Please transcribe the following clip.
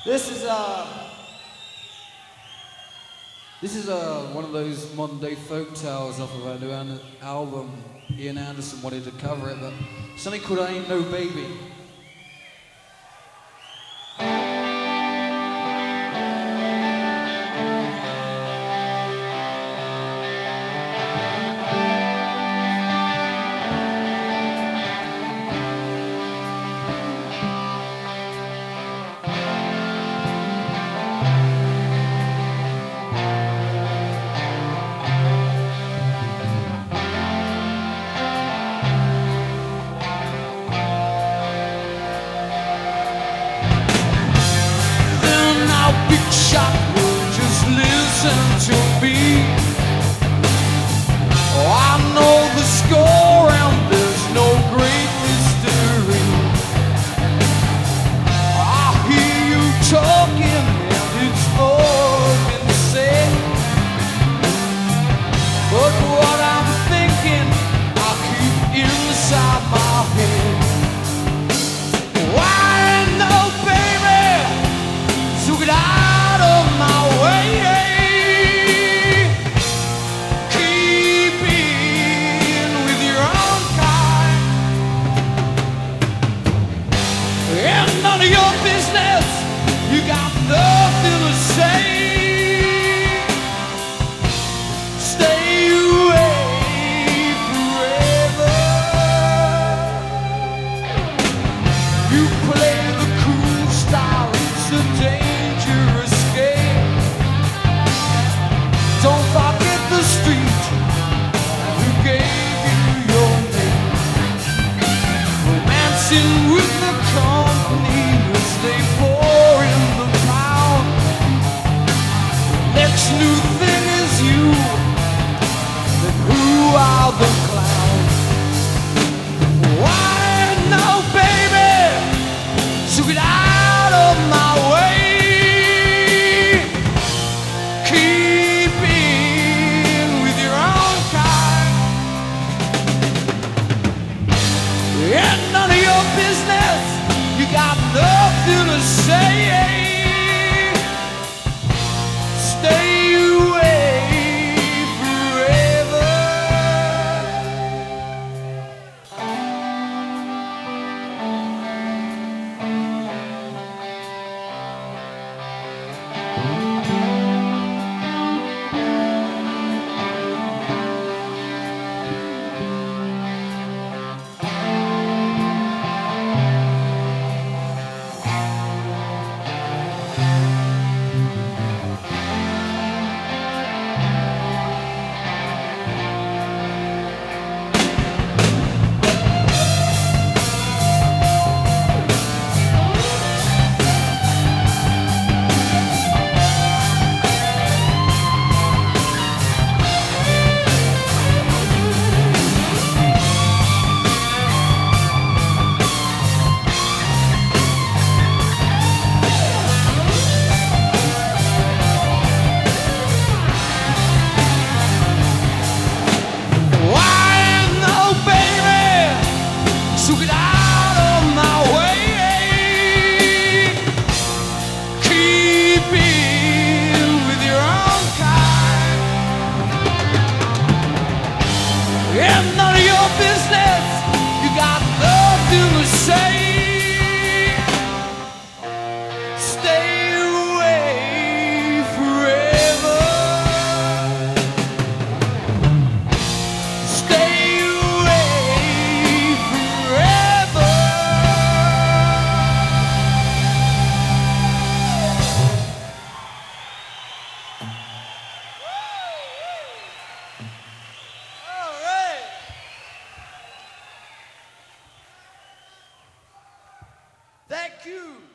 This is one of those modern day folk tales off of our new album. Ian Anderson wanted to cover it, but something called I Ain't No Baby. Big shot will just listen to me. Oh, I know the score and there's no great mystery. I hear you talking and it's more than said. But what I'm thinking I keep inside my head. Why ain't no baby? So get out of my way. Keep in with your own kind. And none of your business. You got nothing to say. Stay away forever. You play the cool style. It's a dangerous game. Don't forget the street who gave you your name. Romancing with the company as they pour in the pound. Next new thing is you. Then who are the clowns? Why no, baby? So get out of my way. Keep in with your own kind. And none of your business. You got nothing to say. Stay away forever. So get out of my way. Keep in with your own kind. And none of your business. You got nothing to say. Stay away forever. Stay away forever. All right. Thank you.